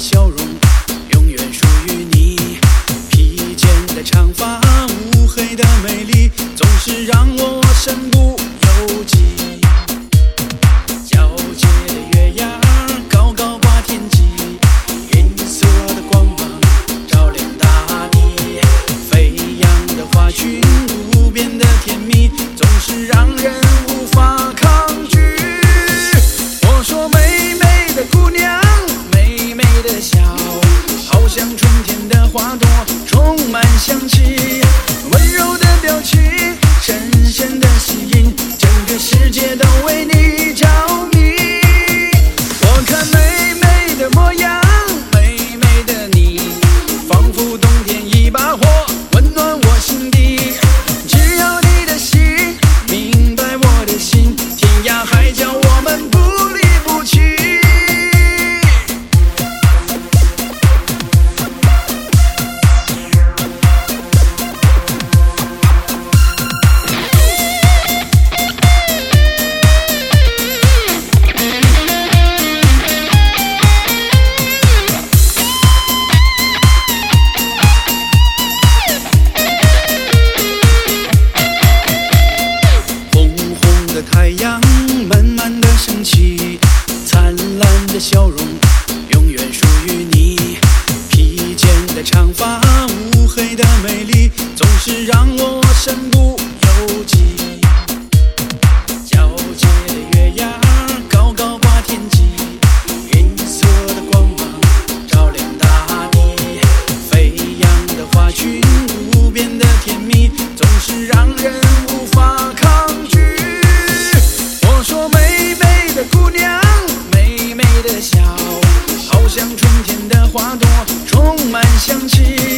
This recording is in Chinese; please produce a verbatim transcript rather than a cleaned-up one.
笑容永远属于你，披肩的长发，乌黑的美丽，总是让我身不由己。皎洁的月牙高高挂天际，银色的光芒照亮大地，飞扬的花裙，无边的甜蜜，总是让人无法抗拒。我说美美的姑娘，美美的笑，好像春天的花朵，充满香气，温柔的表情，深深的吸引，整个世界都为你着迷。我看美美的模样，美美的你，仿佛冬天一把火，温暖我心底。只要你的心明白我的心，天涯海角我们不离不弃。太阳慢慢的升起，灿烂的笑容永远属于你，披肩的长发，乌黑的美丽，总是让我身不由己。皎洁的月牙高高挂天际，银色的光芒照亮大地，飞扬的花裙，无边的甜蜜，总是让人无法抗拒。我说美美的姑娘，美美的笑，好像春天的花朵，充满香气。